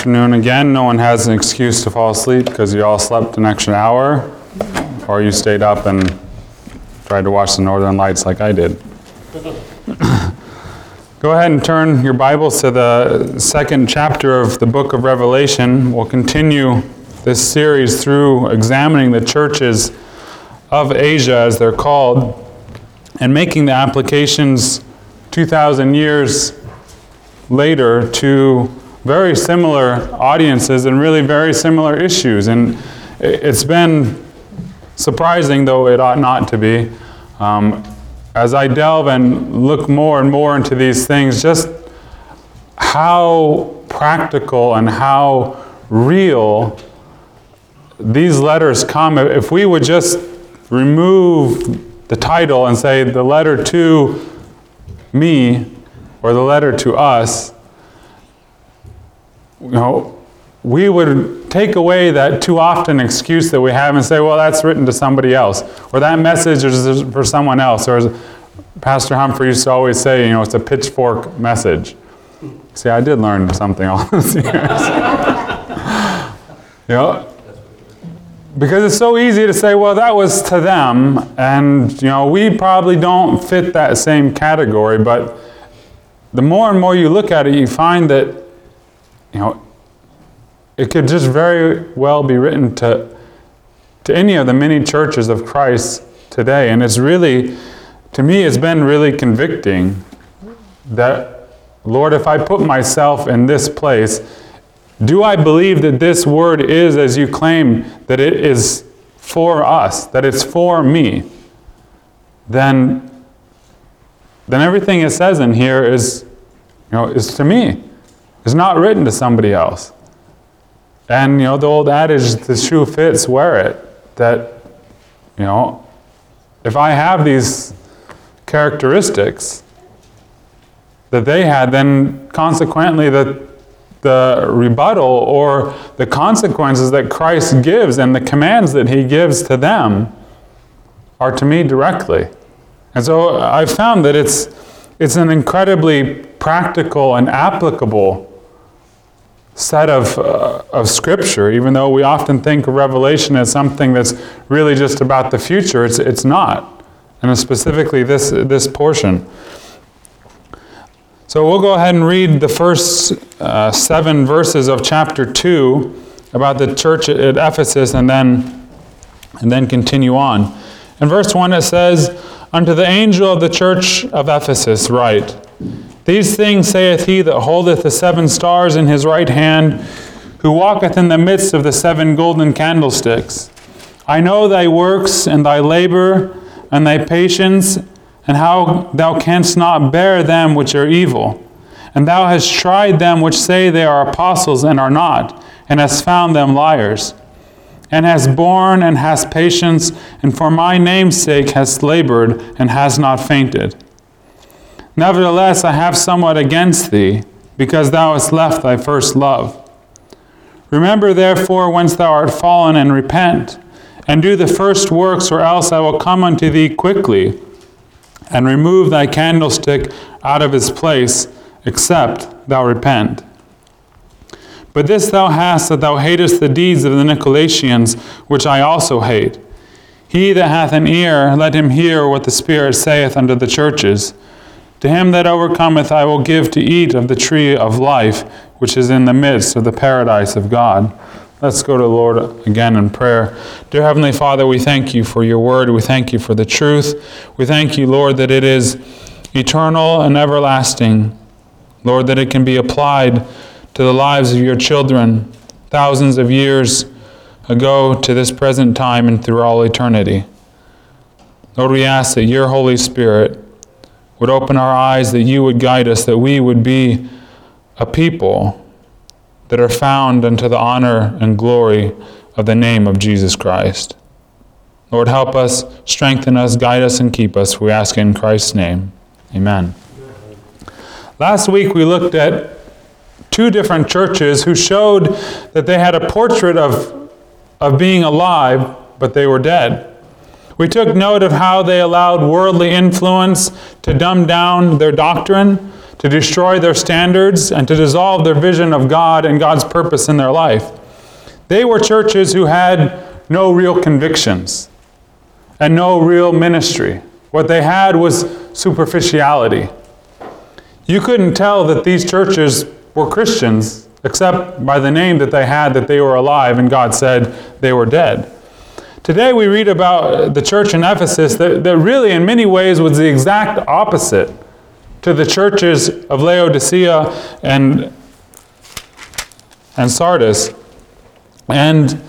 Afternoon again. No one has an excuse to fall asleep because you all slept an extra hour, or you stayed up and tried to watch the Northern Lights like I did. Go ahead and turn your Bibles to the second chapter of the book of Revelation. We'll continue this series through examining the churches of Asia, as they're called, and making the applications 2,000 years later to very similar audiences and really very similar issues. And it's been surprising, though it ought not to be, as I delve and look more and more into these things, just how practical and how real these letters come. If we would just remove the title and say the letter to me or the letter to us, we would take away that too often excuse that we have and say, well, that's written to somebody else, or that message is for someone else, or as Pastor Humphrey used to always say, it's a pitchfork message. See, I did learn something all those years. Because it's so easy to say, well, that was to them, and we probably don't fit that same category, but the more and more you look at it, you find that it could just very well be written to any of the many churches of Christ today. And it's really, to me, it's been really convicting that, Lord, if I put myself in this place, do I believe that this word is, as you claim, that it is for us, that it's for me? Then everything it says in here is to me. It's not written to somebody else. And, the old adage, the shoe fits, wear it. That, if I have these characteristics that they had, then consequently the rebuttal or the consequences that Christ gives and the commands that he gives to them are to me directly. And so I've found that it's an incredibly practical and applicable set of Scripture, even though we often think of Revelation as something that's really just about the future. It's not, and specifically this portion. So we'll go ahead and read the first 7 verses of chapter 2 about the church at Ephesus, and then continue on. In verse 1 it says, "Unto the angel of the church of Ephesus write, These things saith he that holdeth the 7 stars in his right hand, who walketh in the midst of the 7 golden candlesticks. I know thy works, and thy labor, and thy patience, and how thou canst not bear them which are evil. And thou hast tried them which say they are apostles and are not, and hast found them liars. And hast borne and hast patience, and for my name's sake hast labored, and hast not fainted. Nevertheless, I have somewhat against thee, because thou hast left thy first love. Remember therefore whence thou art fallen, and repent, and do the first works, or else I will come unto thee quickly, and remove thy candlestick out of his place, except thou repent. But this thou hast, that thou hatest the deeds of the Nicolaitans, which I also hate. He that hath an ear, let him hear what the Spirit saith unto the churches. To him that overcometh I will give to eat of the tree of life, which is in the midst of the paradise of God." Let's go to the Lord again in prayer. Dear Heavenly Father, we thank you for your word. We thank you for the truth. We thank you, Lord, that it is eternal and everlasting. Lord, that it can be applied to the lives of your children thousands of years ago to this present time and through all eternity. Lord, we ask that your Holy Spirit would open our eyes, that you would guide us, that we would be a people that are found unto the honor and glory of the name of Jesus Christ. Lord, help us, strengthen us, guide us, and keep us. We ask in Christ's name. Amen. Last week we looked at 2 different churches who showed that they had a portrait of being alive, but they were dead. We took note of how they allowed worldly influence to dumb down their doctrine, to destroy their standards, and to dissolve their vision of God and God's purpose in their life. They were churches who had no real convictions and no real ministry. What they had was superficiality. You couldn't tell that these churches were Christians except by the name that they had, that they were alive, and God said they were dead. Today we read about the church in Ephesus that really in many ways was the exact opposite to the churches of Laodicea and Sardis. And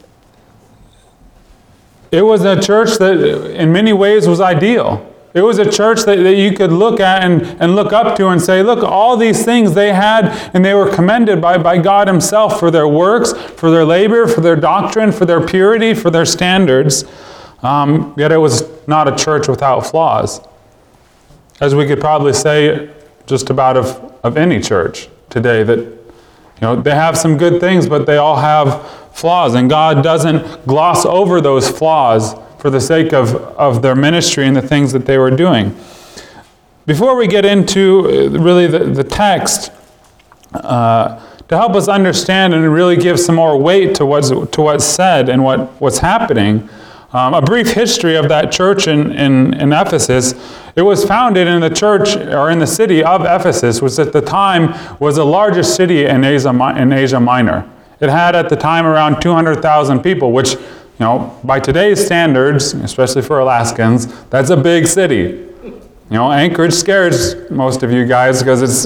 it was a church that in many ways was ideal. It was a church that you could look at and look up to and say, look, all these things they had, and they were commended by God himself for their works, for their labor, for their doctrine, for their purity, for their standards. Yet it was not a church without flaws. As we could probably say just about of any church today, that they have some good things, but they all have flaws, and God doesn't gloss over those flaws for the sake of their ministry and the things that they were doing. Before we get into really the text, to help us understand and really give some more weight to what's said and what's happening, a brief history of that church in Ephesus. It was founded in the church, or in the city of Ephesus, which at the time was the largest city in Asia Minor. It had at the time around 200,000 people, which, by today's standards, especially for Alaskans, that's a big city. Anchorage scares most of you guys because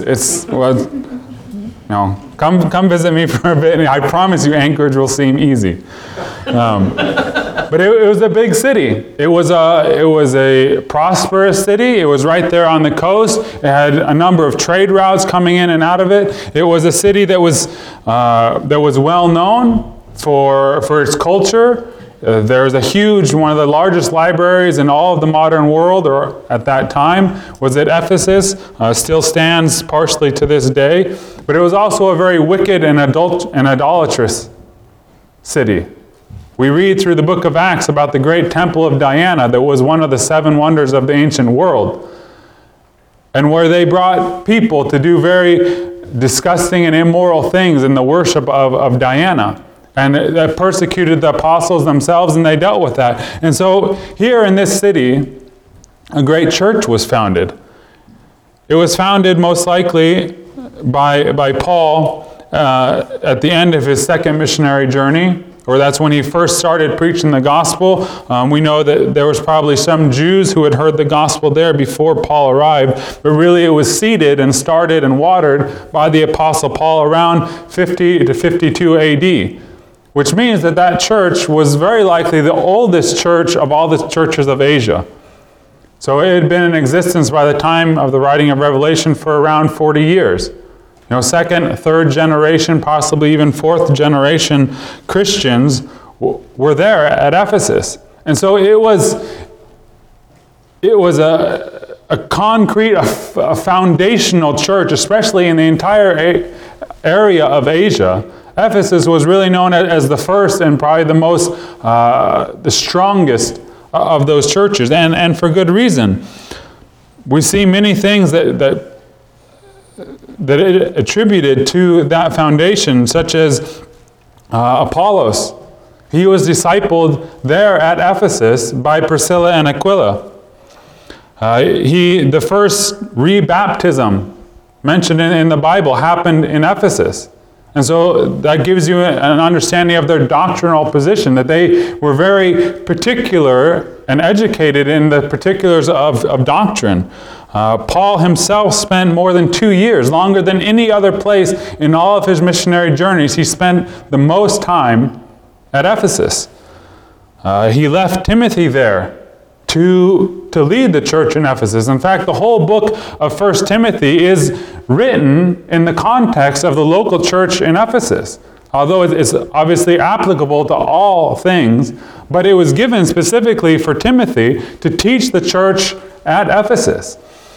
come visit me for a bit, and I promise you Anchorage will seem easy. But it was a big city. It was a prosperous city. It was right there on the coast. It had a number of trade routes coming in and out of it. It was a city that was well known for its culture. There's one of the largest libraries in all of the modern world, or at that time, was at Ephesus. Still stands partially to this day. But it was also a very wicked and idolatrous city. We read through the book of Acts about the great temple of Diana that was one of the 7 wonders of the ancient world, and where they brought people to do very disgusting and immoral things in the worship of Diana. And that persecuted the apostles themselves, and they dealt with that. And so here in this city, a great church was founded. It was founded most likely by Paul at the end of his second missionary journey, or that's when he first started preaching the gospel. We know that there was probably some Jews who had heard the gospel there before Paul arrived, but really it was seeded and started and watered by the Apostle Paul around 50 to 52 AD. Which means that church was very likely the oldest church of all the churches of Asia. So it had been in existence by the time of the writing of Revelation for around 40 years. Second, third generation, possibly even fourth generation Christians were there at Ephesus. And so it was a concrete, a foundational church, especially in the entire area of Asia. Ephesus was really known as the first and probably the strongest of those churches, and for good reason. We see many things that it attributed to that foundation, such as Apollos. He was discipled there at Ephesus by Priscilla and Aquila. The first rebaptism mentioned in the Bible happened in Ephesus. And so that gives you an understanding of their doctrinal position, that they were very particular and educated in the particulars of doctrine. Paul himself spent more than 2 years, longer than any other place in all of his missionary journeys. He spent the most time at Ephesus. He left Timothy there to lead the church in Ephesus. In fact, the whole book of 1 Timothy is written in the context of the local church in Ephesus. Although it's obviously applicable to all things, but it was given specifically for Timothy to teach the church at Ephesus.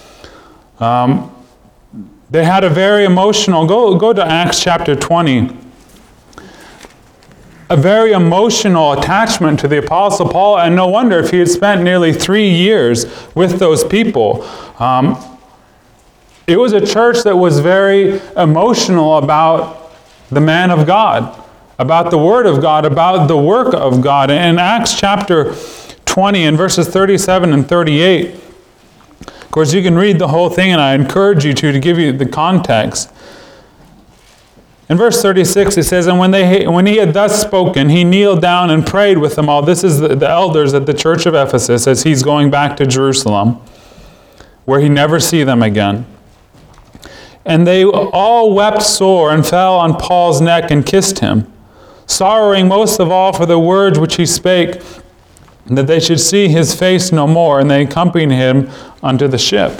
They had a very emotional, go to Acts chapter 20, a very emotional attachment to the Apostle Paul, and no wonder if he had spent nearly 3 years with those people. It was a church that was very emotional about the man of God, about the Word of God, about the work of God. In Acts chapter 20 and verses 37 and 38, of course, you can read the whole thing, and I encourage you to give you the context. In verse 36, it says, "And when he had thus spoken, he kneeled down and prayed with them all." This is the elders at the church of Ephesus as he's going back to Jerusalem, where he never see them again. "And they all wept sore and fell on Paul's neck and kissed him, sorrowing most of all for the words which he spake, that they should see his face no more. And they accompanied him unto the ship."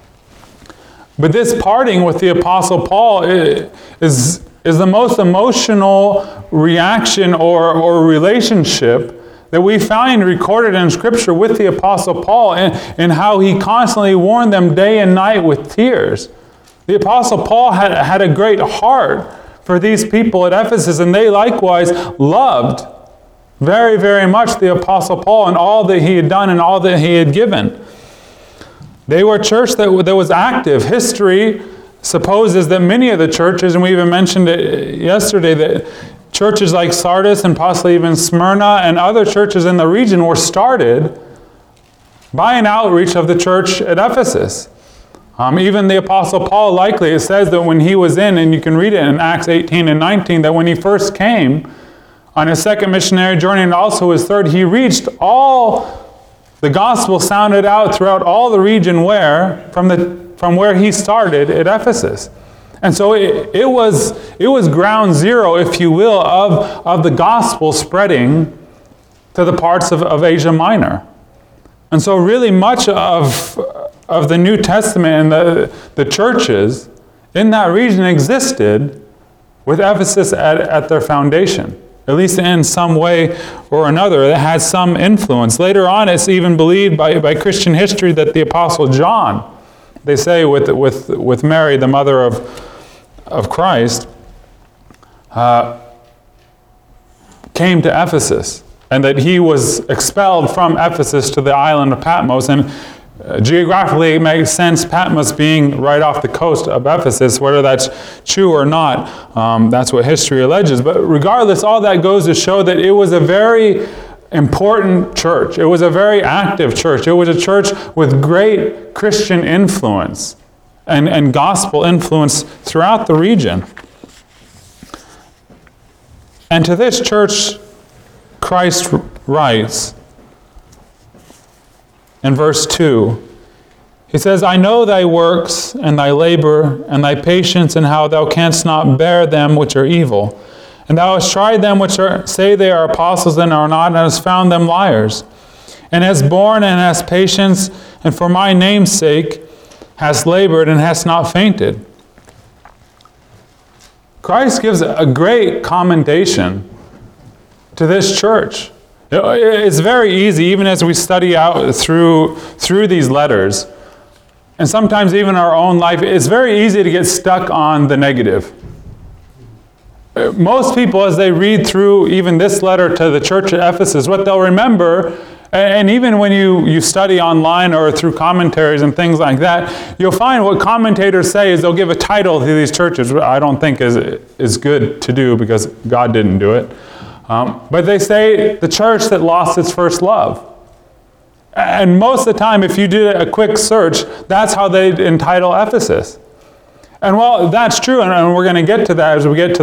But this parting with the Apostle Paul is the most emotional reaction or relationship that we find recorded in Scripture with the Apostle Paul, and how he constantly warned them day and night with tears. The Apostle Paul had a great heart for these people at Ephesus, and they likewise loved very, very much the Apostle Paul and all that he had done and all that he had given. They were a church that was active. History supposes that many of the churches, and we even mentioned it yesterday, that churches like Sardis and possibly even Smyrna and other churches in the region were started by an outreach of the church at Ephesus. Even the Apostle Paul, likely, it says that when he was in, and you can read it in Acts 18 and 19, that when he first came on his second missionary journey and also his third, he reached all, the gospel sounded out throughout all the region from where he started at Ephesus. And so it was ground zero, if you will, of the gospel spreading to the parts of Asia Minor. And so really much of the New Testament and the churches in that region existed with Ephesus at their foundation, at least in some way or another. It had some influence. Later on, it's even believed by Christian history that the Apostle John, they say with Mary, the mother of Christ, came to Ephesus, and that he was expelled from Ephesus to the island of Patmos. And geographically, it makes sense, Patmos being right off the coast of Ephesus. Whether that's true or not, that's what history alleges. But regardless, all that goes to show that it was a very important church. It was a very active church. It was a church with great Christian influence and gospel influence throughout the region. And to this church, Christ writes in verse 2, he says, "I know thy works, and thy labor, and thy patience, and how thou canst not bear them which are evil. And thou hast tried them which say they are apostles and are not, and hast found them liars. And hast borne and hast patience, and for my name's sake hast labored and hast not fainted." Christ gives a great commendation to this church. It's very easy, even as we study out through these letters, and sometimes even our own life, it's very easy to get stuck on the negative. Most people, as they read through even this letter to the church at Ephesus, what they'll remember, and even when you study online or through commentaries and things like that, you'll find what commentators say is they'll give a title to these churches, which I don't think is good to do because God didn't do it. But they say the church that lost its first love. And most of the time, if you do a quick search, that's how they entitle Ephesus. And while that's true, and we're going to get to that as we get to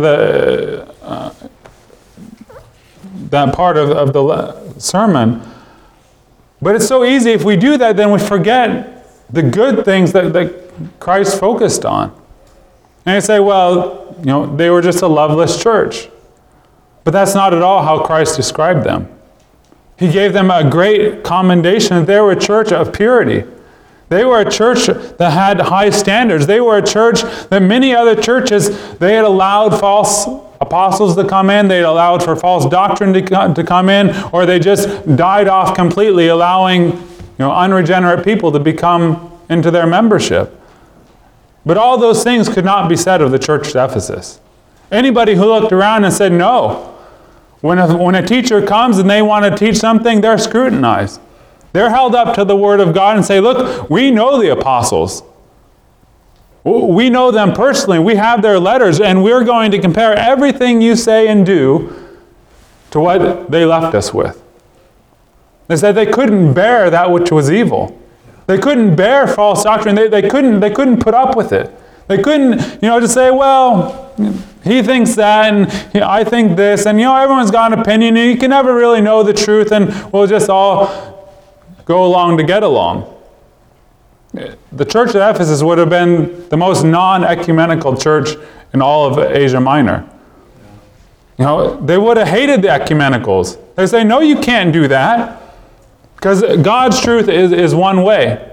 that part of the sermon, but it's so easy. If we do that, then we forget the good things that Christ focused on. And you say, well, they were just a loveless church. But that's not at all how Christ described them. He gave them a great commendation that they were a church of purity. They were a church that had high standards. They were a church that many other churches, they had allowed false apostles to come in, they had allowed for false doctrine to come in, or they just died off completely, allowing unregenerate people to become into their membership. But all those things could not be said of the church at Ephesus. Anybody who looked around and said no, when a teacher comes and they want to teach something, they're scrutinized. They're held up to the Word of God and say, look, we know the apostles. We know them personally. We have their letters, and we're going to compare everything you say and do to what they left us with. They said they couldn't bear that which was evil. They couldn't bear false doctrine. They couldn't put up with it. They couldn't, just say, well, he thinks that, and I think this, and everyone's got an opinion, and you can never really know the truth, and we'll just all go along to get along. The church at Ephesus would have been the most non-ecumenical church in all of Asia Minor. They would have hated the ecumenicals. They say, no, you can't do that, because God's truth is one way.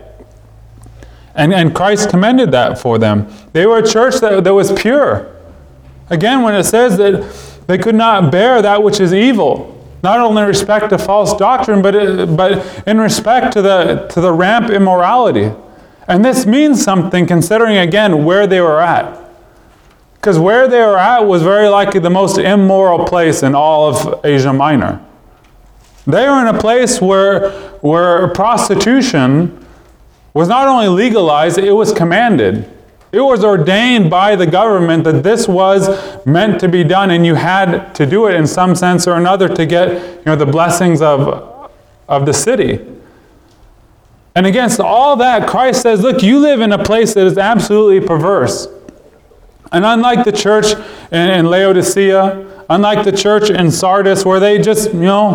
And Christ commended that for them. They were a church that was pure. Again, when it says that they could not bear that which is evil, not only in respect to false doctrine, but in respect to the rampant immorality. And this means something considering, again, where they were at. Because where they were at was very likely the most immoral place in all of Asia Minor. They were in a place where prostitution was not only legalized, it was commanded. It was ordained by the government that this was meant to be done, and you had to do it in some sense or another to get the blessings of the city. And against all that, Christ says, look, you live in a place that is absolutely perverse. And unlike the church in Laodicea, unlike the church in Sardis, where they just,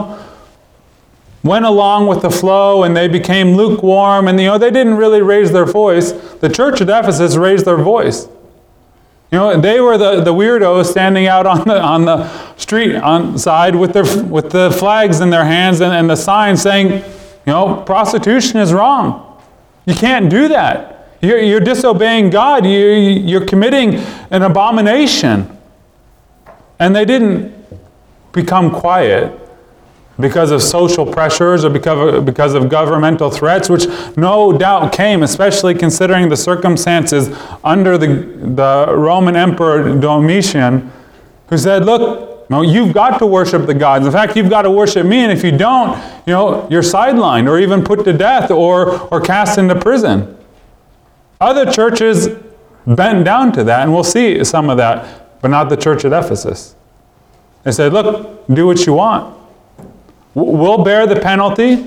went along with the flow and they became lukewarm and, they didn't really raise their voice, the church at Ephesus raised their voice. They were the weirdos standing out on the street side with the flags in their hands and the signs saying, prostitution is wrong. You can't do that. You're disobeying God. You're committing an abomination. And they didn't become quiet because of social pressures or because of governmental threats, which no doubt came, especially considering the circumstances under the Roman Emperor Domitian, who said, look, you've got to worship the gods. In fact, you've got to worship me, and if you don't, you're sidelined or even put to death or cast into prison. Other churches bent down to that, and we'll see some of that, but not the church at Ephesus. They said, look, do what you want. We'll bear the penalty.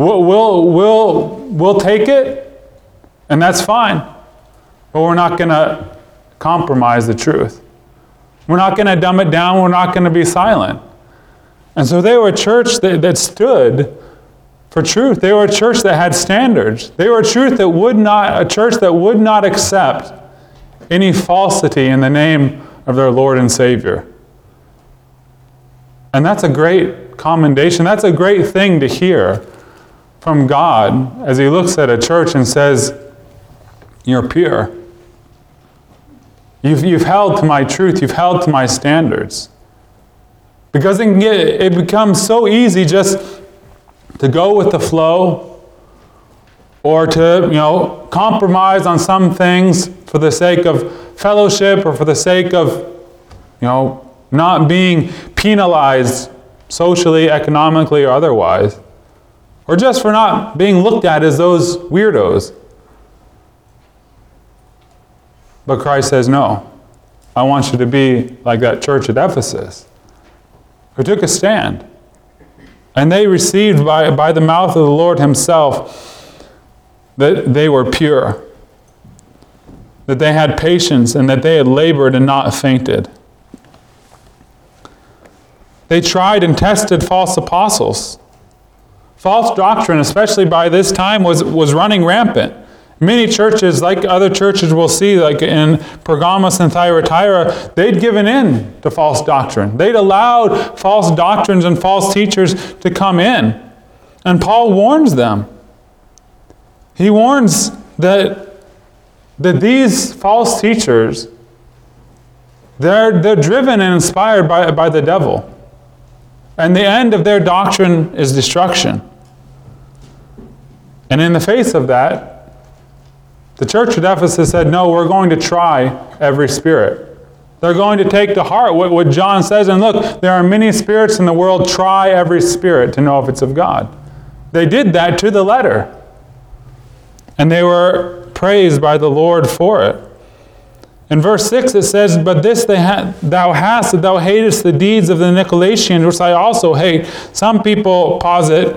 We'll take it, and that's fine. But we're not going to compromise the truth. We're not going to dumb it down. We're not going to be silent. And so they were a church that stood for truth. They were a church that had standards. They were a church that would not accept any falsity in the name of their Lord and Savior. And that's a great commendation. That's a great thing to hear from God as He looks at a church and says, you're pure. You've held to my truth. You've held to my standards. Because it becomes so easy just to go with the flow or to, compromise on some things for the sake of fellowship or for the sake of, not being penalized socially, economically, or otherwise. Or just for not being looked at as those weirdos. But Christ says, no, I want you to be like that church at Ephesus, who took a stand. And they received by the mouth of the Lord Himself that they were pure, that they had patience, and that they had labored and not fainted. They tried and tested false apostles. False doctrine, especially by this time, was running rampant. Many churches, like other churches we'll see, like in Pergamos and Thyatira, they'd given in to false doctrine. They'd allowed false doctrines and false teachers to come in. And Paul warns them. He warns that these false teachers, they're driven and inspired by the devil. And the end of their doctrine is destruction. And in the face of that, the church at Ephesus said, no, we're going to try every spirit. They're going to take to heart what John says, and look, there are many spirits in the world, try every spirit to know if it's of God. They did that to the letter. And they were praised by the Lord for it. In verse 6 it says, "But this thou hast, that thou hatest the deeds of the Nicolaitans, which I also hate." Some people posit,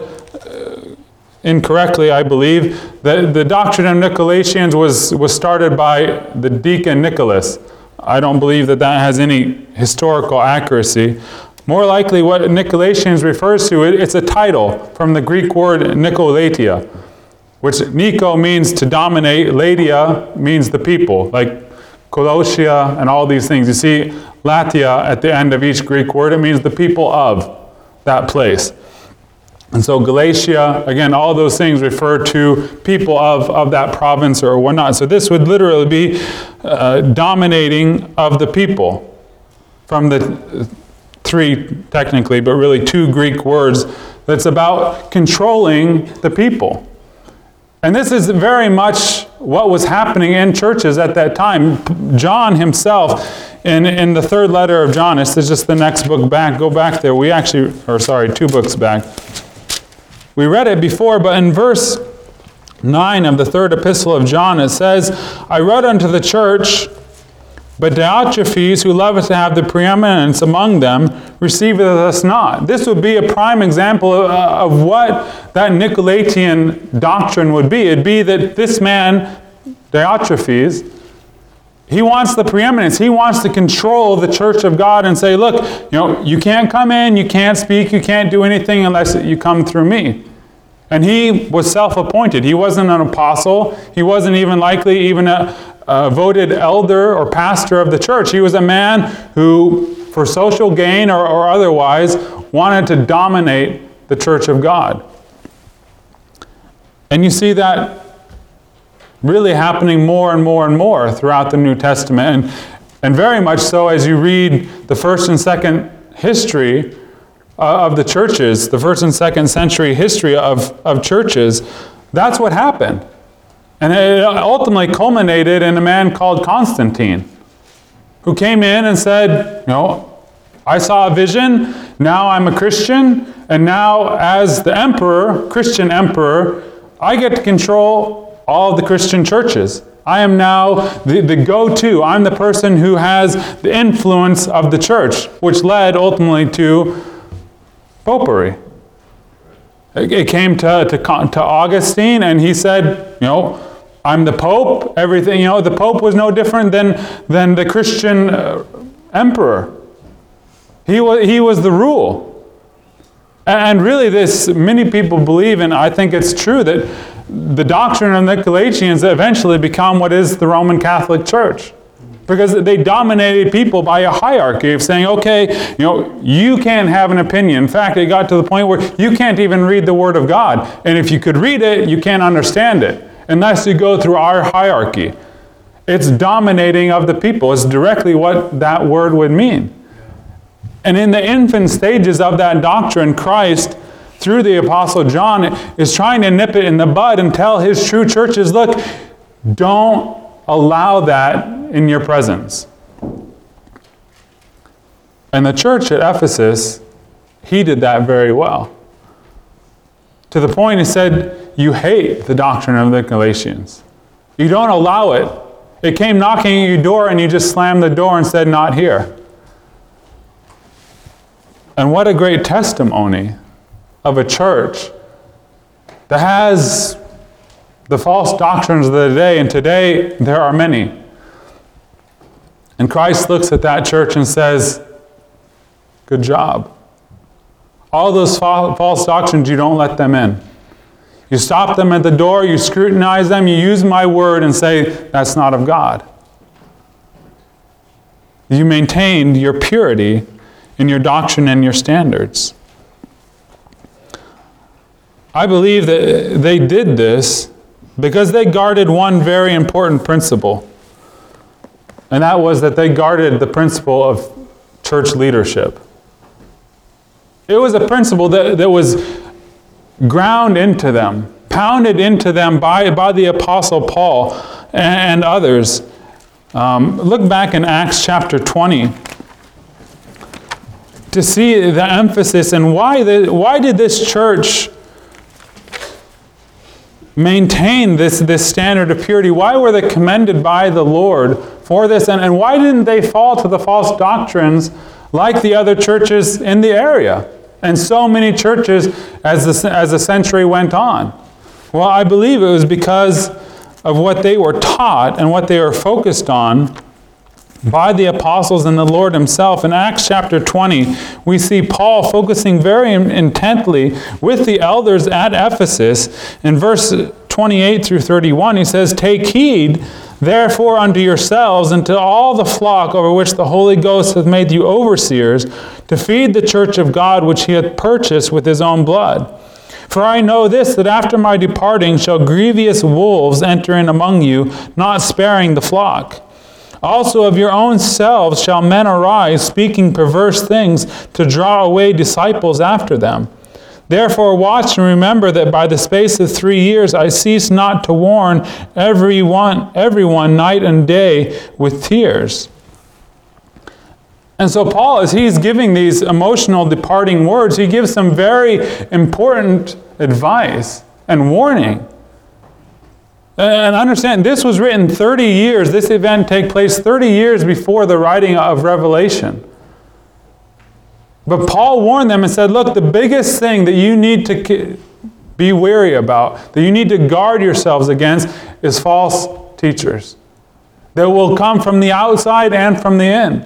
incorrectly I believe, that the doctrine of Nicolaitans was started by the deacon Nicholas. I don't believe that has any historical accuracy. More likely what Nicolaitans refers to, it's a title from the Greek word Nicolaitia, which Nico means to dominate, Latia means the people, like Colossia and all these things. You see Latia at the end of each Greek word, it means the people of that place. And so Galatia, again, all those things refer to people of that province or whatnot. So this would literally be dominating of the people, from the three technically, but really two Greek words that's about controlling the people. And this is very much what was happening in churches at that time. John himself, in the third letter of John, this is just the next book back, go back there. Two books back. We read it before, but in verse 9 of the third epistle of John, it says, "I wrote unto the church, but Diotrephes, who loveth to have the preeminence among them, receiveth us not." This would be a prime example of what that Nicolaitan doctrine would be. It'd be that this man, Diotrephes, he wants the preeminence. He wants to control the church of God and say, look, you can't come in, you can't speak, you can't do anything unless you come through me. And he was self-appointed. He wasn't an apostle. He wasn't even likely even a voted elder or pastor of the church. He was a man who, for social gain or otherwise, wanted to dominate the church of God. And you see that really happening more and more and more throughout the New Testament. And very much so as you read the first and second history of the churches, the first and second century history of churches, that's what happened. And it ultimately culminated in a man called Constantine, who came in and said, I saw a vision, now I'm a Christian, and now as the emperor, Christian emperor, I get to control all of the Christian churches. I am now the go-to. I'm the person who has the influence of the church, which led ultimately to popery. It came to Augustine, and he said, I'm the Pope. Everything, the Pope was no different than the Christian emperor. He was the rule. And really many people believe, and I think it's true, that the doctrine of the Nicolaitans eventually become what is the Roman Catholic Church. Because they dominated people by a hierarchy of saying, okay, you can't have an opinion. In fact, it got to the point where you can't even read the Word of God. And if you could read it, you can't understand it unless you go through our hierarchy. It's dominating of the people. It's directly what that word would mean. And in the infant stages of that doctrine, Christ, through the Apostle John, is trying to nip it in the bud and tell his true churches, look, don't allow that in your presence. And the church at Ephesus heeded that very well. To the point he said, you hate the doctrine of the Nicolaitans. You don't allow it. It came knocking at your door and you just slammed the door and said, not here. And what a great testimony of a church that has the false doctrines of the day, and today there are many. And Christ looks at that church and says, good job. All those false doctrines, you don't let them in. You stop them at the door, you scrutinize them, you use my word and say, that's not of God. You maintained your purity in your doctrine and your standards. I believe that they did this because they guarded one very important principle. And that was that they guarded the principle of church leadership. It was a principle that was ground into them, pounded into them by the Apostle Paul and others. Look back in Acts chapter 20 to see the emphasis and why did this church maintain this standard of purity. Why were they commended by the Lord for this. And why didn't they fall to the false doctrines like the other churches in the area? And so many churches as the century went on. Well, I believe it was because of what they were taught and what they were focused on by the apostles and the Lord himself. In Acts chapter 20, we see Paul focusing very intently with the elders at Ephesus. In verse 28 through 31, he says, "Take heed, therefore, unto yourselves and to all the flock over which the Holy Ghost hath made you overseers, to feed the church of God which he hath purchased with his own blood. For I know this, that after my departing shall grievous wolves enter in among you, not sparing the flock. Also of your own selves shall men arise, speaking perverse things, to draw away disciples after them. Therefore watch and remember that by the space of 3 years I cease not to warn everyone night and day with tears." And so Paul, as he's giving these emotional departing words, he gives some very important advice and warning. And understand, this was written 30 years, this event take place 30 years before the writing of Revelation. But Paul warned them and said, look, the biggest thing that you need to be wary about, that you need to guard yourselves against, is false teachers that will come from the outside and from the in.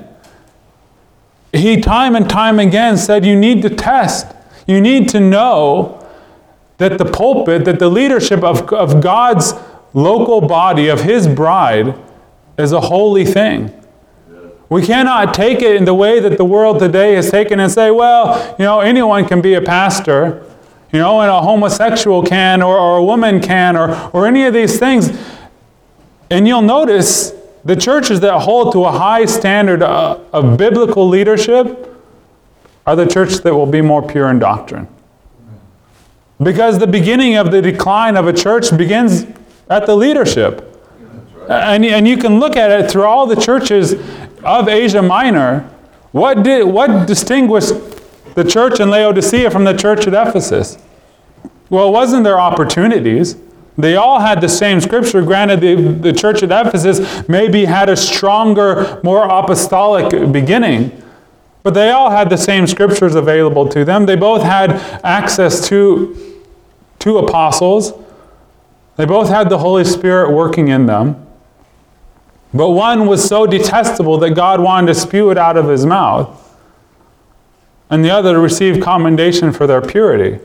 He time and time again said you need to test. You need to know that the pulpit, that the leadership of God's local body, of his bride, is a holy thing. We cannot take it in the way that the world today has taken and say, well, anyone can be a pastor, and a homosexual can, or a woman can, or any of these things. And you'll notice the churches that hold to a high standard of biblical leadership are the churches that will be more pure in doctrine. Because the beginning of the decline of a church begins at the leadership. And you can look at it through all the churches of Asia Minor. What distinguished the church in Laodicea from the church at Ephesus? Well, it wasn't their opportunities. They all had the same scripture. Granted, the church at Ephesus maybe had a stronger, more apostolic beginning. But they all had the same scriptures available to them. They both had access to apostles. They both had the Holy Spirit working in them. But one was so detestable that God wanted to spew it out of his mouth. And the other received commendation for their purity.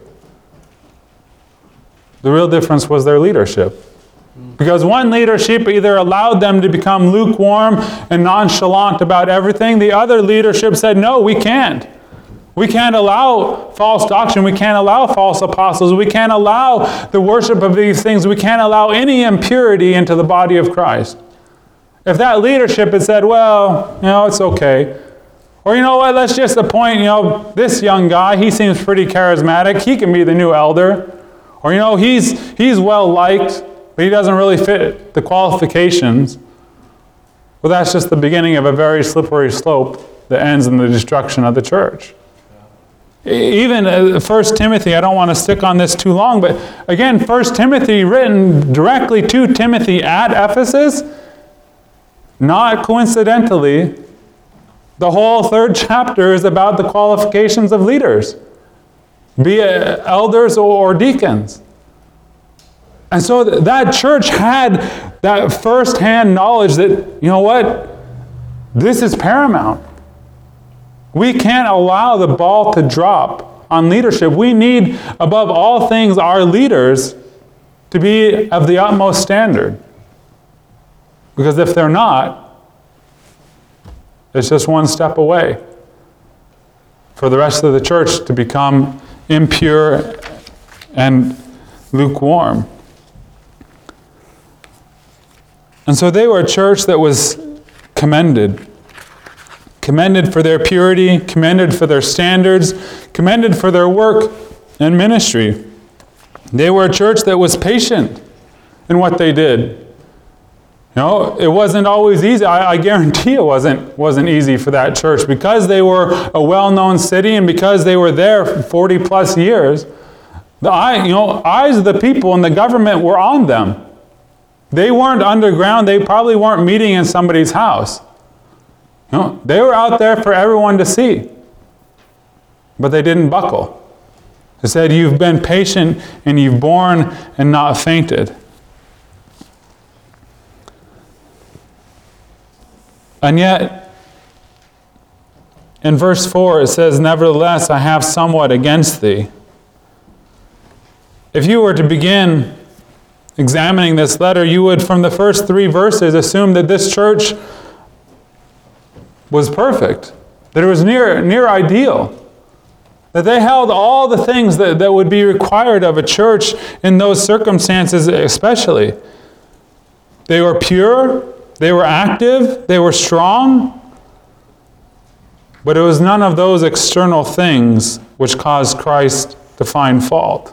The real difference was their leadership. Because one leadership either allowed them to become lukewarm and nonchalant about everything. The other leadership said, no, we can't. We can't allow false doctrine. We can't allow false apostles. We can't allow the worship of these things. We can't allow any impurity into the body of Christ. If that leadership had said, well, it's okay. Or you know what, let's just appoint, this young guy, he seems pretty charismatic. He can be the new elder. Or he's well liked, but he doesn't really fit the qualifications. Well, that's just the beginning of a very slippery slope that ends in the destruction of the church. Even 1 Timothy, I don't want to stick on this too long, but again, 1 Timothy written directly to Timothy at Ephesus, not coincidentally, the whole 3rd chapter is about the qualifications of leaders, be it elders or deacons. And so that church had that first-hand knowledge that, this is paramount. We can't allow the ball to drop on leadership. We need, above all things, our leaders to be of the utmost standard. Because if they're not, it's just one step away for the rest of the church to become impure and lukewarm. And so they were a church that was commended for their purity, commended for their standards, commended for their work and ministry. They were a church that was patient in what they did. It wasn't always easy. I guarantee it wasn't easy for that church because they were a well-known city and because they were there for 40 plus years. The eyes of the people and the government were on them. They weren't underground. They probably weren't meeting in somebody's house. No, they were out there for everyone to see. But they didn't buckle. It said, you've been patient and you've borne and not fainted. And yet, in verse 4, it says, nevertheless, I have somewhat against thee. If you were to begin examining this letter, you would, from the first 3 verses, assume that this church was perfect, that it was near ideal, that they held all the things that would be required of a church in those circumstances especially. They were pure, they were active, they were strong, but it was none of those external things which caused Christ to find fault.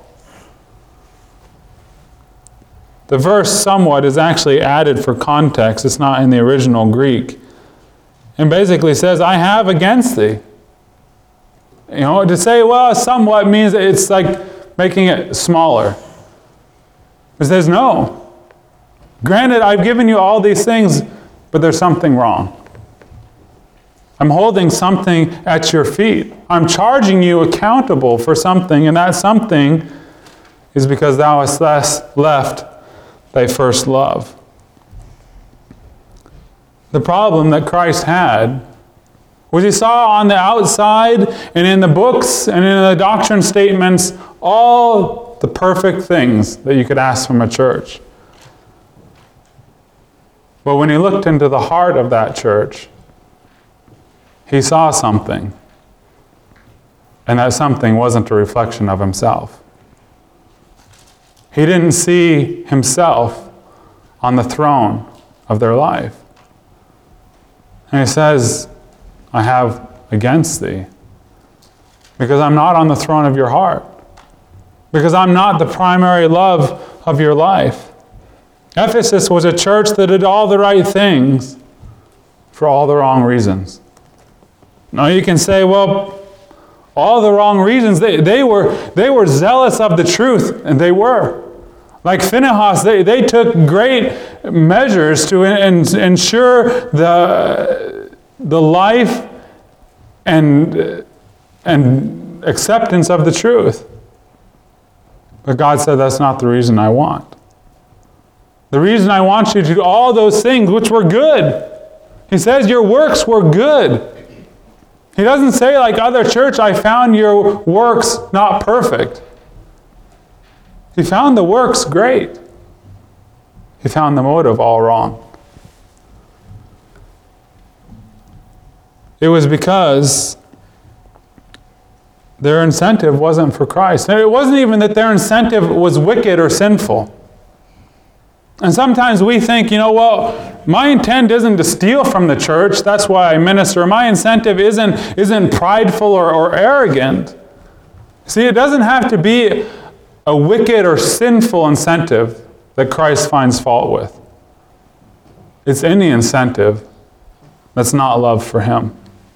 The verse somewhat is actually added for context. It's not in the original Greek. And basically says, I have against thee. You know, to say, well, somewhat means it's like making it smaller. It says, no. Granted, I've given you all these things, but there's something wrong. I'm holding something at your feet. I'm charging you accountable for something, and that something is because thou hast left thy first love. The problem that Christ had was he saw on the outside and in the books and in the doctrine statements all the perfect things that you could ask from a church. But when he looked into the heart of that church, he saw something. And that something wasn't a reflection of himself. He didn't see himself on the throne of their life. And he says, I have against thee. Because I'm not on the throne of your heart. Because I'm not the primary love of your life. Ephesus was a church that did all the right things for all the wrong reasons. Now you can say, well, all the wrong reasons, they were zealous of the truth, and they were. Like Phinehas, they took great measures to ensure the life and acceptance of the truth. But God said, that's not the reason I want. The reason I want you to do all those things which were good. He says your works were good. He doesn't say like other church, I found your works not perfect. He found the works great. He found the motive all wrong. It was because their incentive wasn't for Christ. It wasn't even that their incentive was wicked or sinful. And sometimes we think, well, my intent isn't to steal from the church. That's why I minister. My incentive isn't prideful or arrogant. See, it doesn't have to be a wicked or sinful incentive that Christ finds fault with. It's any incentive that's not love for Him.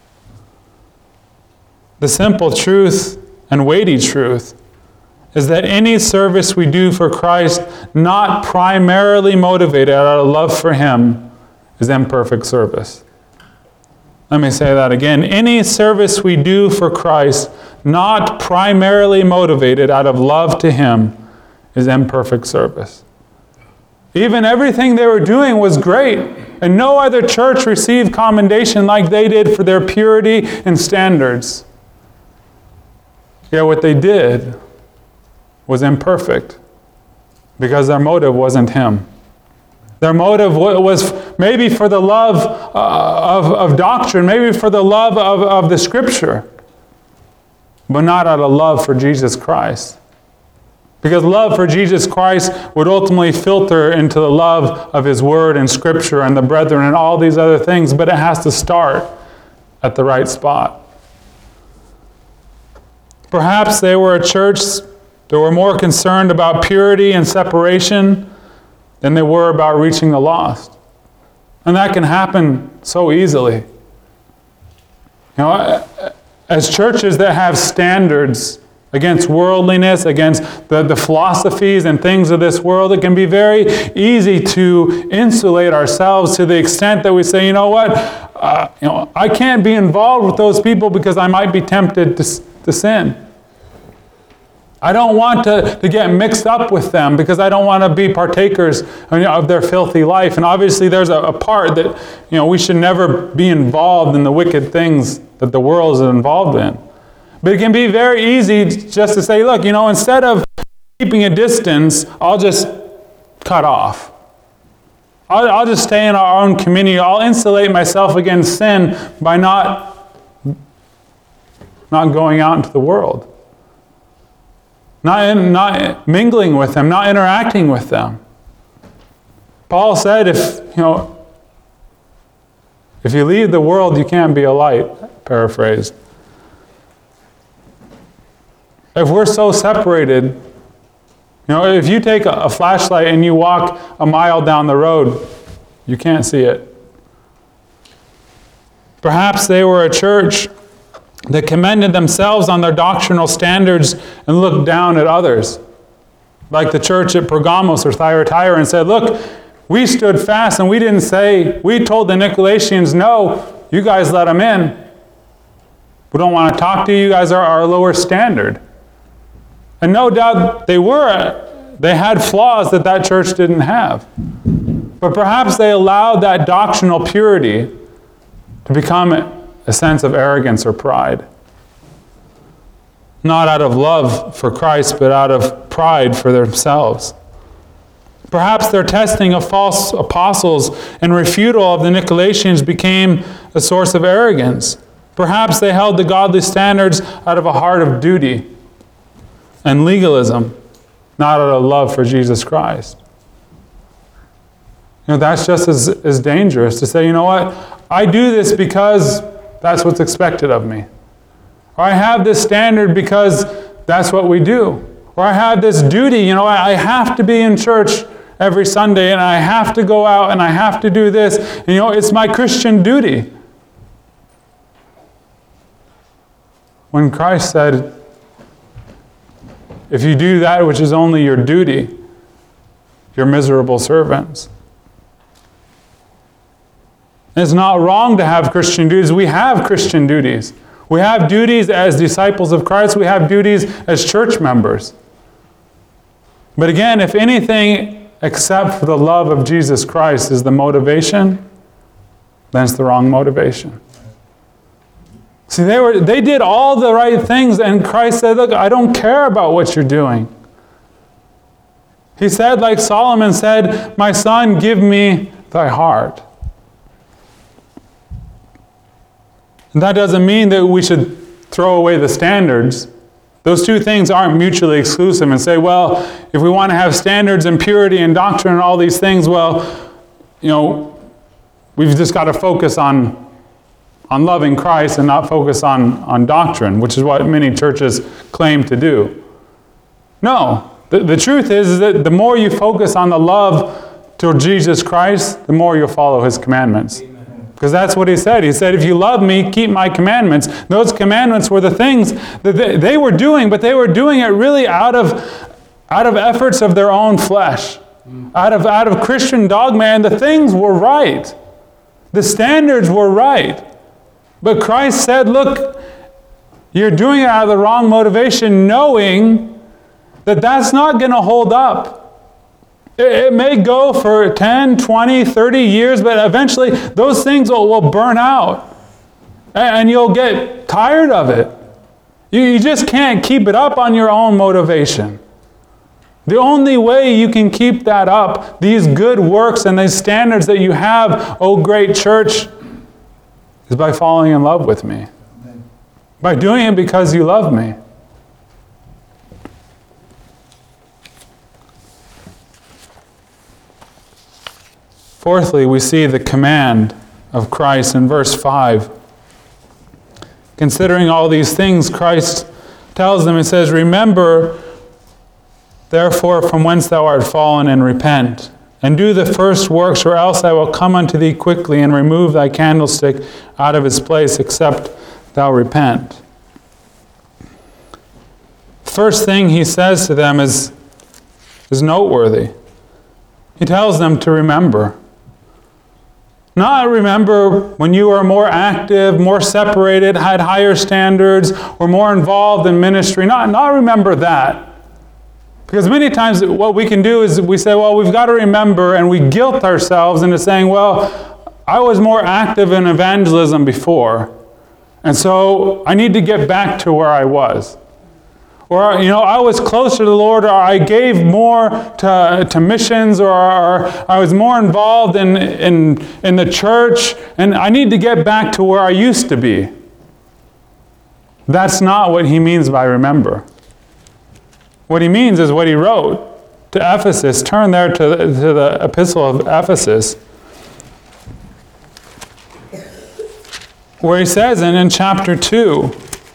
The simple truth and weighty truth is that any service we do for Christ, not primarily motivated out of love for Him, is imperfect service. Let me say that again. Any service we do for Christ, not primarily motivated out of love to Him, is imperfect service. Even everything they were doing was great, and no other church received commendation like they did for their purity and standards. Yet what they did was imperfect because their motive wasn't Him. Their motive was maybe for the love of doctrine, maybe for the love of the Scripture, but not out of love for Jesus Christ. Because love for Jesus Christ would ultimately filter into the love of His Word and Scripture and the brethren and all these other things, but it has to start at the right spot. Perhaps they were a church that were more concerned about purity and separation than they were about reaching the lost. And that can happen so easily. As churches that have standards against worldliness, against the philosophies and things of this world. It can be very easy to insulate ourselves to the extent that we say, you know what, I can't be involved with those people because I might be tempted to sin. I don't want to get mixed up with them because I don't want to be partakers of their filthy life. And obviously there's a part that we should never be involved in the wicked things that the world is involved in. But it can be very easy just to say, look, instead of keeping a distance, I'll just cut off. I'll just stay in our own community. I'll insulate myself against sin by not going out into the world. Not mingling with them, not interacting with them. Paul said, if you leave the world, you can't be a light, paraphrased. If we're so separated, if you take a flashlight and you walk a mile down the road, you can't see it. Perhaps they were a church that commended themselves on their doctrinal standards and looked down at others. Like the church at Pergamos or Thyatira and said, look, we stood fast and we told the Nicolaitans, no, you guys let them in. We don't want to talk to you. You guys are our lower standard. And no doubt they had flaws that church didn't have. But perhaps they allowed that doctrinal purity to become a sense of arrogance or pride. Not out of love for Christ, but out of pride for themselves. Perhaps their testing of false apostles and refutal of the Nicolaitans became a source of arrogance. Perhaps they held the godly standards out of a heart of duty and legalism, not out of love for Jesus Christ. That's just as dangerous to say, you know what, I do this because that's what's expected of me. Or I have this standard because that's what we do. Or I have this duty, I have to be in church every Sunday and I have to go out and I have to do this. And, it's my Christian duty. When Christ said, if you do that which is only your duty, you're miserable servants. And it's not wrong to have Christian duties. We have Christian duties. We have duties as disciples of Christ. We have duties as church members. But again, if anything except for the love of Jesus Christ is the motivation, then it's the wrong motivation. See, they did all the right things, and Christ said, look, I don't care about what you're doing. He said, like Solomon said, my son, give me thy heart. And that doesn't mean that we should throw away the standards. Those two things aren't mutually exclusive and say, well, if we want to have standards and purity and doctrine and all these things, well, we've just got to focus on loving Christ and not focus on doctrine, which is what many churches claim to do. No, the truth is that the more you focus on the love toward Jesus Christ, the more you'll follow his commandments. Because that's what he said. He said, if you love me, keep my commandments. Those commandments were the things that they were doing, but they were doing it really out of efforts of their own flesh. Out of Christian dogma, and the things were right. The standards were right. But Christ said, look, you're doing it out of the wrong motivation, knowing that that's not going to hold up. It may go for 10, 20, 30 years, but eventually those things will burn out. And you'll get tired of it. You just can't keep it up on your own motivation. The only way you can keep that up, these good works and these standards that you have, oh great church, is by falling in love with me. Amen. By doing it because you love me. Fourthly, we see the command of Christ in verse 5. Considering all these things, Christ tells them, he says, remember, therefore, from whence thou art fallen, and repent. And do the first works, or else I will come unto thee quickly, and remove thy candlestick out of his place, except thou repent. first thing he says to them is noteworthy. He tells them to remember. Not remember when you were more active, more separated, had higher standards, or more involved in ministry. Not remember that. Because many times what we can do is we say, well, we've got to remember, and we guilt ourselves into saying, well, I was more active in evangelism before, and so I need to get back to where I was. Or, I was closer to the Lord, or I gave more to missions, or I was more involved in the church, and I need to get back to where I used to be. That's not what he means by remember. What he means is what he wrote to Ephesus. Turn there to the Epistle of Ephesus, where he says, and in chapter 2,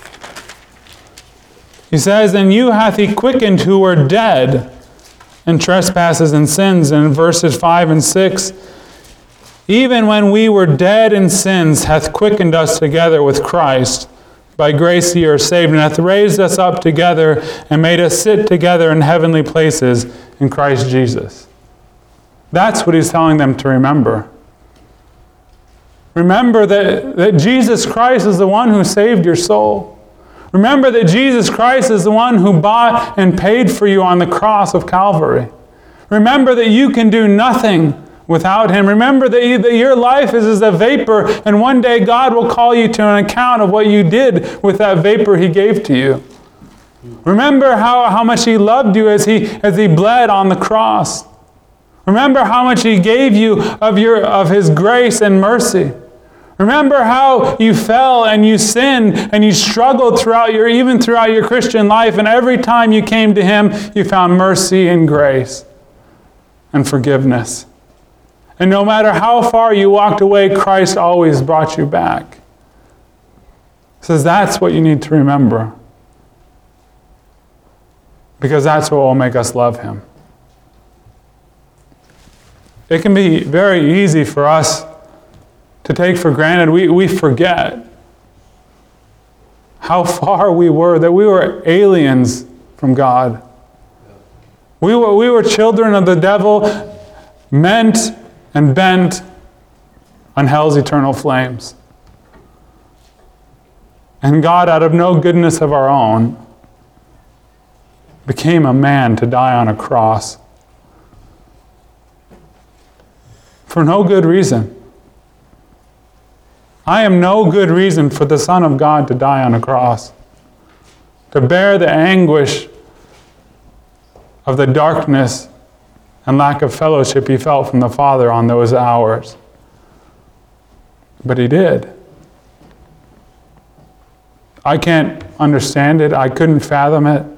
he says, and you hath he quickened who were dead in trespasses and sins. And in verses 5 and 6, even when we were dead in sins, hath quickened us together with Christ. By grace ye are saved, and hath raised us up together, and made us sit together in heavenly places in Christ Jesus. That's what he's telling them to remember. Remember that Jesus Christ is the one who saved your soul. Remember that Jesus Christ is the one who bought and paid for you on the cross of Calvary. Remember that you can do nothing without him. Remember that your life is as a vapor, and one day God will call you to an account of what you did with that vapor he gave to you. Remember how much he loved you as he bled on the cross. Remember how much he gave you of his grace and mercy. Remember how you fell and you sinned and you struggled even throughout your Christian life, and every time you came to him, you found mercy and grace and forgiveness. And no matter how far you walked away, Christ always brought you back. He says that's what you need to remember, because that's what will make us love him. It can be very easy for us to take for granted. We forget how far we were, that we were aliens from God. We were children of the devil, meant and bent on hell's eternal flames. And God, out of no goodness of our own, became a man to die on a cross. For no good reason. I am no good reason for the Son of God to die on a cross, to bear the anguish of the darkness and lack of fellowship he felt from the Father on those hours. But he did. I can't understand it. I couldn't fathom it.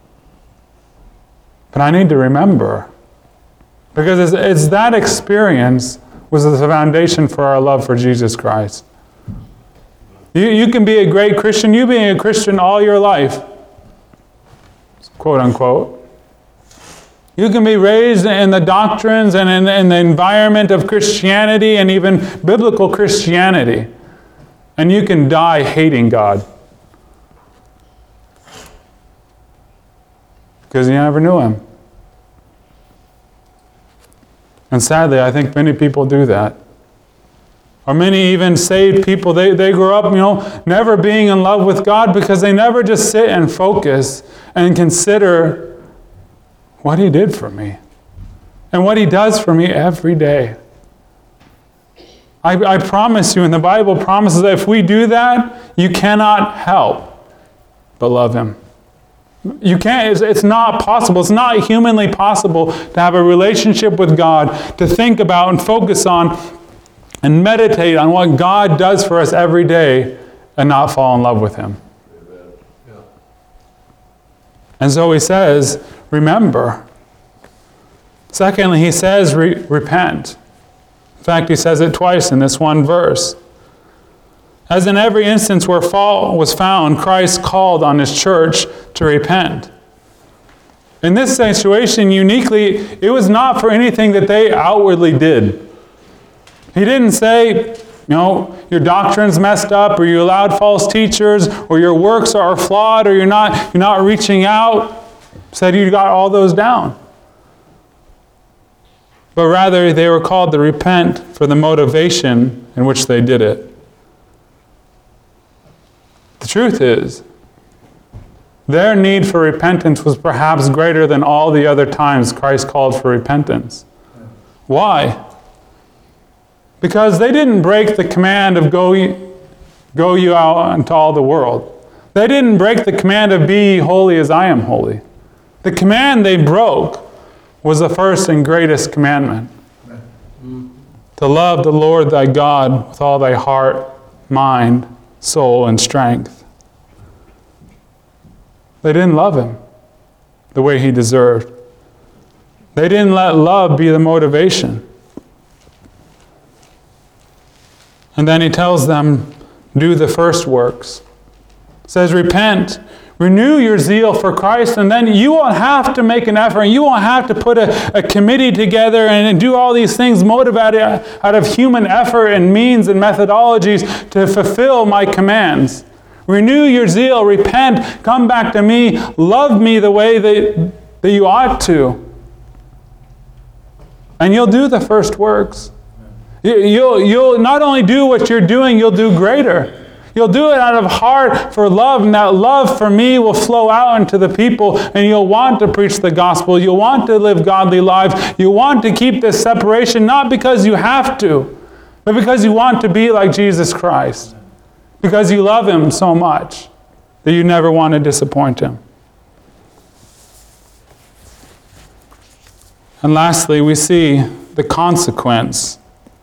But I need to remember, because it's that experience was the foundation for our love for Jesus Christ. You can be a great Christian, you being a Christian all your life, quote unquote. You can be raised in the doctrines and in the environment of Christianity and even biblical Christianity, and you can die hating God because you never knew him. And sadly, I think many people do that. Or many even saved people, they grow up, never being in love with God because they never just sit and focus and consider what he did for me and what he does for me every day. I promise you, and the Bible promises that if we do that, you cannot help but love him. You can't, it's not possible. It's not humanly possible to have a relationship with God, to think about and focus on and meditate on what God does for us every day and not fall in love with him. Yeah. And so he says, remember. Secondly, he says, repent. In fact, he says it twice in this one verse. As in every instance where fault was found, Christ called on his church to repent. In this situation, uniquely, it was not for anything that they outwardly did. He didn't say, your doctrine's messed up, or you allowed false teachers, or your works are flawed, or you're not reaching out, said you got all those down. But rather, they were called to repent for the motivation in which they did it. The truth is, their need for repentance was perhaps greater than all the other times Christ called for repentance. Why? Because they didn't break the command of go you out into all the world. They didn't break the command of be ye holy as I am holy. The command they broke was the first and greatest commandment. To love the Lord thy God with all thy heart, mind, soul, and strength. They didn't love him the way he deserved. They didn't let love be the motivation. And then he tells them, do the first works. He says, repent, renew your zeal for Christ, and then you won't have to make an effort, and you won't have to put a committee together and do all these things motivated out of human effort and means and methodologies to fulfill my commands. Renew your zeal, repent, come back to me, love me the way that you ought to. And you'll do the first works. You'll not only do what you're doing, you'll do greater. You'll do it out of heart for love, and that love for me will flow out into the people, and you'll want to preach the gospel. You'll want to live godly lives. You want to keep this separation, not because you have to, but because you want to be like Jesus Christ. Because you love him so much that you never want to disappoint him. And lastly, we see the consequence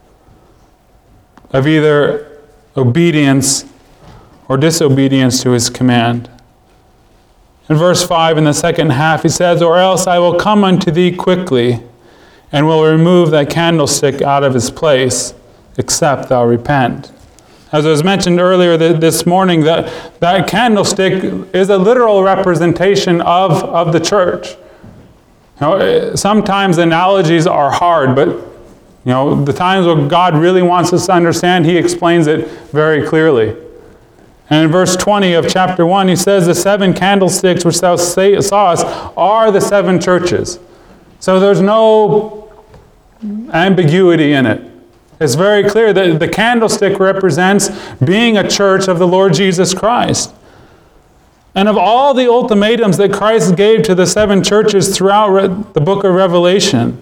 of either obedience or disobedience to his command. In verse 5, in the second half, he says, or else I will come unto thee quickly, and will remove thy candlestick out of his place, except thou repent. As was mentioned earlier this morning, that candlestick is a literal representation of the church. Sometimes analogies are hard, but the times where God really wants us to understand, he explains it very clearly. And in verse 20 of chapter 1, he says, the 7 candlesticks which thou sawest are the 7 churches. So there's no ambiguity in it. It's very clear that the candlestick represents being a church of the Lord Jesus Christ. And of all the ultimatums that Christ gave to the 7 churches throughout the book of Revelation,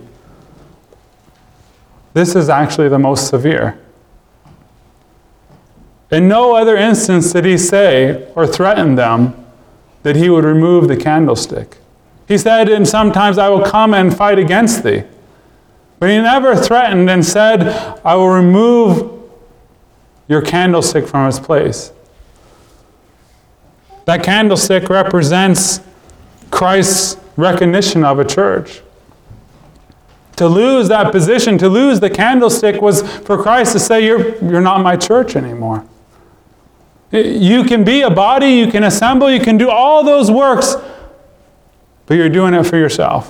this is actually the most severe. In no other instance did he say or threaten them that he would remove the candlestick. He said, and sometimes I will come and fight against thee. But he never threatened and said, I will remove your candlestick from its place. That candlestick represents Christ's recognition of a church. To lose that position, to lose the candlestick, was for Christ to say, you're not my church anymore. You can be a body, you can assemble, you can do all those works, but you're doing it for yourself.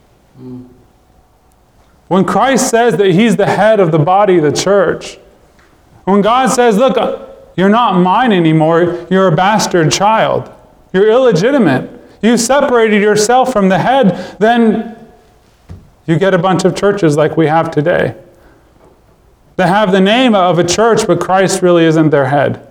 When Christ says that he's the head of the body of the church, when God says, look, you're not mine anymore, you're a bastard child, you're illegitimate, you separated yourself from the head, then you get a bunch of churches like we have today. They have the name of a church, but Christ really isn't their head.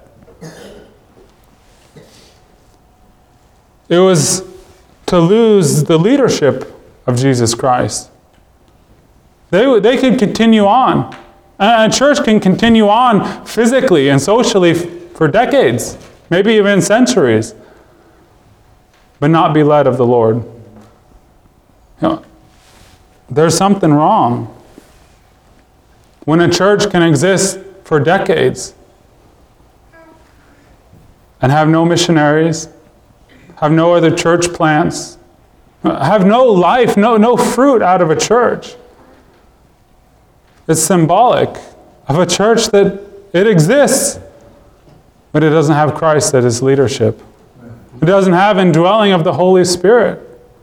It was to lose the leadership of Jesus Christ. They could continue on. A church can continue on physically and socially for decades, maybe even centuries, but not be led of the Lord. There's something wrong when a church can exist for decades and have no missionaries, have no other church plants, have no life, no fruit out of a church. It's symbolic of a church that it exists, but it doesn't have Christ as its leadership. It doesn't have indwelling of the Holy Spirit.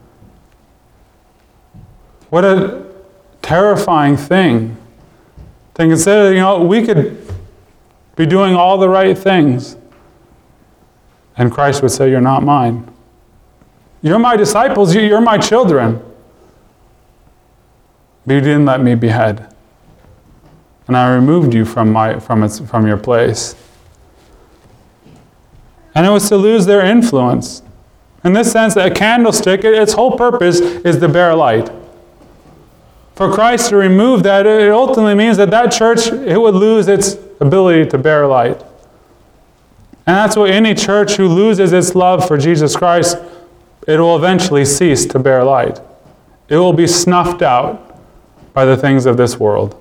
What a terrifying thing to consider. We could be doing all the right things. And Christ would say, you're not mine. You're my disciples, you're my children. But you didn't let me behead. And I removed you from your place. And it was to lose their influence. In this sense, a candlestick, its whole purpose is to bear light. For Christ to remove that, it ultimately means that church, it would lose its ability to bear light. And that's what any church who loses its love for Jesus Christ, it will eventually cease to bear light. It will be snuffed out by the things of this world.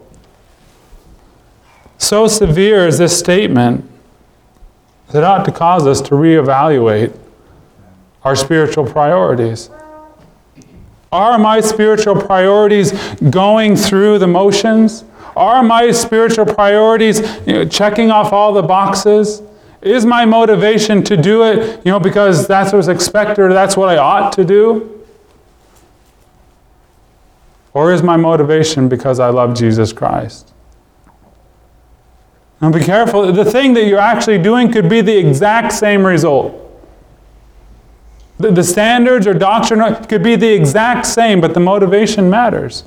So severe is this statement that it ought to cause us to reevaluate our spiritual priorities. Are my spiritual priorities going through the motions? Are my spiritual priorities checking off all the boxes? Is my motivation to do it because that's what's expected or that's what I ought to do? Or is my motivation because I love Jesus Christ? Now be careful. The thing that you're actually doing could be the exact same result. The standards or doctrine could be the exact same, but the motivation matters.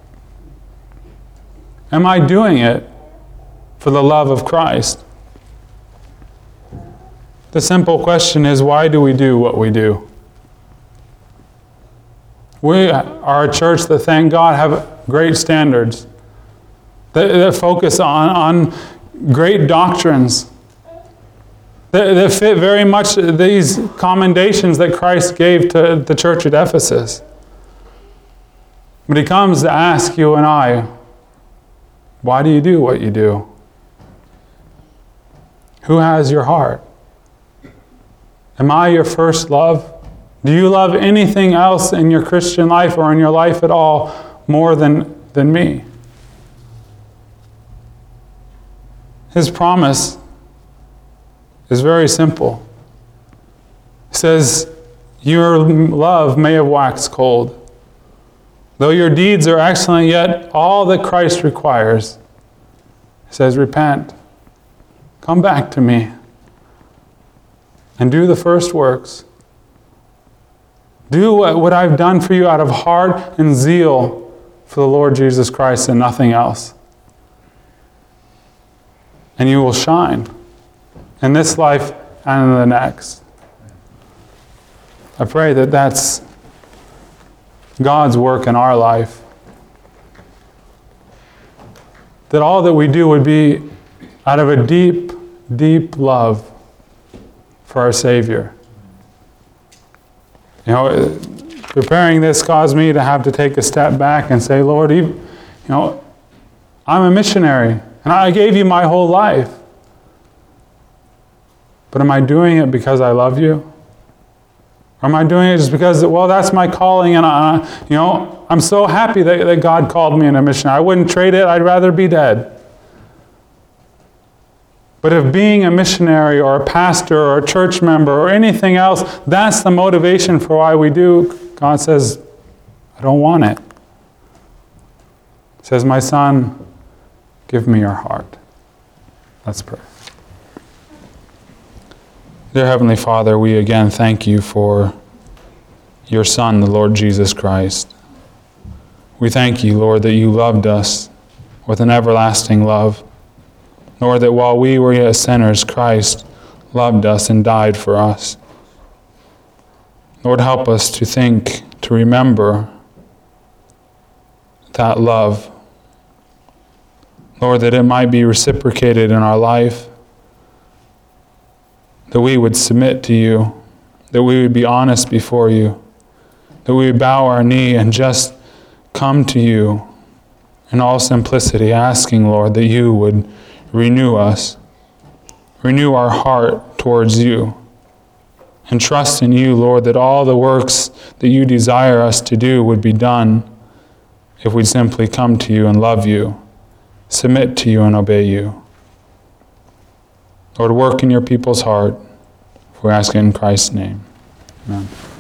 Am I doing it for the love of Christ? The simple question is, why do we do what we do? We are a church that, thank God, have great standards, that focus on great doctrines, that fit very much these commendations that Christ gave to the church at Ephesus. But he comes to ask you and I, why do you do what you do? Who has your heart? Am I your first love? Do you love anything else in your Christian life or in your life at all more than me? His promise is very simple. He says, your love may have waxed cold. Though your deeds are excellent, yet all that Christ requires, he says, repent. Come back to me. And do the first works. Do what I've done for you out of heart and zeal for the Lord Jesus Christ and nothing else. And you will shine in this life and in the next. I pray that that's God's work in our life. That all that we do would be out of a deep, deep love for our Savior. Preparing this caused me to have to take a step back and say, Lord, I'm a missionary, and I gave you my whole life. But am I doing it because I love you? Or am I doing it just because, that's my calling, and I'm so happy that God called me in a mission. I wouldn't trade it. I'd rather be dead. But if being a missionary or a pastor or a church member or anything else, that's the motivation for why we do, God says, I don't want it. He says, my son, give me your heart. Let's pray. Dear Heavenly Father, we again thank you for your Son, the Lord Jesus Christ. We thank you, Lord, that you loved us with an everlasting love. Lord, that while we were yet sinners, Christ loved us and died for us. Lord, help us to think, to remember that love. Lord, that it might be reciprocated in our life, that we would submit to you, that we would be honest before you, that we would bow our knee and just come to you in all simplicity, asking, Lord, that you would renew us, renew our heart towards you, and trust in you, Lord, that all the works that you desire us to do would be done if we simply come to you and love you, submit to you and obey you. Lord, work in your people's heart, for we ask it in Christ's name. Amen.